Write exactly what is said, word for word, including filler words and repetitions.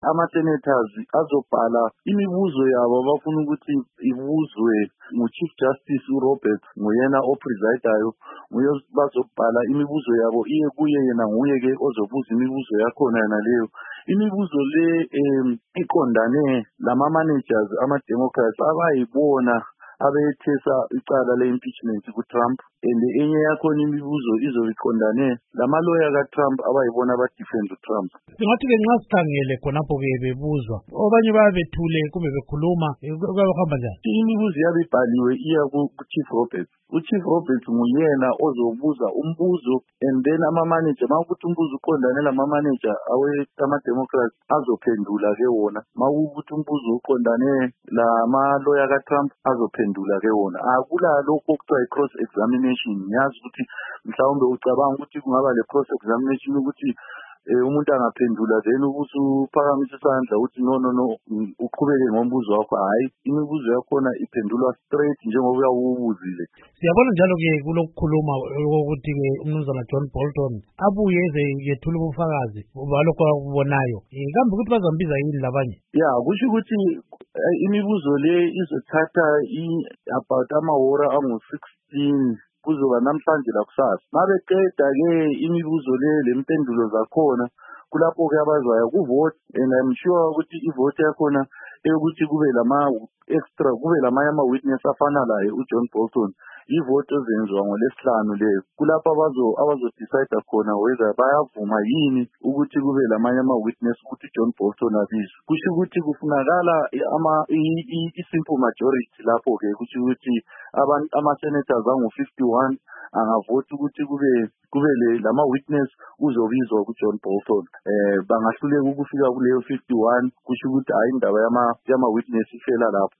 ama-senators azobhala imibuzo yabo abafuna ukuthi ibuzwe ngu-Chief Justice uRobert nguyena opresidayo, nguye bazobhala imibuzo yabo iye kuye yena nguye-ke ozobuza imibuzo yakhona yena leyo. Imibuzo le um iqondane lama-managers ama-Democrats abayibona abethesa icala le-impeachment ku-Trump, and enye yakhona imibuzo izobiqondane lamaloya ka-Trump abayibona abadefend u-Trump. Singathi-ke nxa sikhangele khonapho-ke bebuzwa abanye bayabethule kumbe bekhuluma kuhamba njani? Imibuzo yabe ibhaliwe iya ku-Chief Roberts. U-Chief Roberts nguyena ozobuza umbuzo, and then ama-manager makuthi umbuzo uqondane lama-manager ama-Democrats azophendula-ke wona. Makuthi umbuzo uqondane lamaloya ka-Trump azophendula-ke wona. Akula lokho okuthiwa i-cross examination. Ngiyazi ukuthi mhlawumbe ucabanga ukuthi kungaba le-cross examination ukuthi eh umuntu angaphendula then ubusuphakamisa isandla uthi no no no uqhubeke ngombuzo wakho. Hayi, imibuzo yakhona iphendulwa straight njengoba uyawubuzile. Siyabona njalo-ke kulokukhuluma ukuthi-ke umnumzana John Bolton abuye eze yethula ubufakazi balokho akubonayo. Kambe ukuthi bazambiza yini labanye? Ya, kusho ukuthi imibuzo le izothatha about amahora angu-sixteen kuzoba namhlanje lakusasa. Mabeqeda-ke imibuzo le lempendulo zakhona kulapho-ke abazwayo kuvote, and I'm sure ukuthi ivote yakhona eyokuthi kube lama extra kube lamanye ama-witness afana laye uJohn Bolton ivote ezenziwa ngolesihlanu leyo. Kulapho abazo abazodecide khona whether bayavuma yini ukuthi kube lamanye ama-witness ukuthi John Bolton abizwe. Kusho ukuthi kufunakala ama i-simple majority lapho-ke kusho ukuthi abantu ama-senators angu-fifty-one angavota ukuthi kube kube le lama-witness uzobizwa kuJohn Bolton. Eh bangahluleka ukufika kuleyo fifty-one kusho ukuthi hayi indaba yama yama-witness ifela lapho.